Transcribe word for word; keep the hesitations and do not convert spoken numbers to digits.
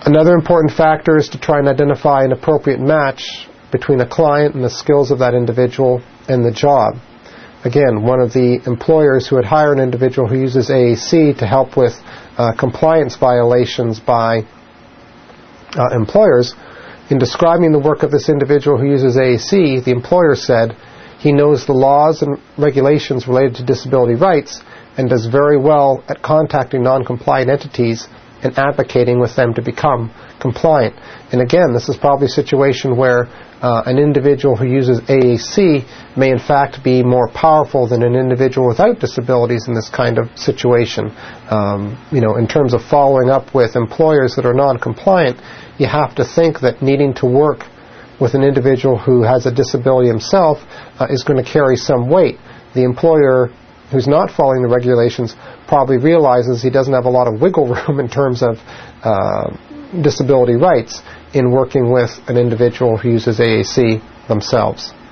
Another important factor is to try and identify an appropriate match between a client and the skills of that individual and the job. Again, one of the employers who would hire an individual who uses A A C to help with uh, compliance violations by uh, employers, in describing the work of this individual who uses A A C, the employer said, he knows the laws and regulations related to disability rights and does very well at contacting non-compliant entities and advocating with them to become compliant. And again, this is probably a situation where uh, an individual who uses A A C may in fact be more powerful than an individual without disabilities in this kind of situation. Um, you know, in terms of following up with employers that are non-compliant, you have to think that needing to work with an individual who has a disability himself uh, is going to carry some weight. The employer who's not following the regulations probably realizes he doesn't have a lot of wiggle room in terms of uh, disability rights in working with an individual who uses A A C themselves.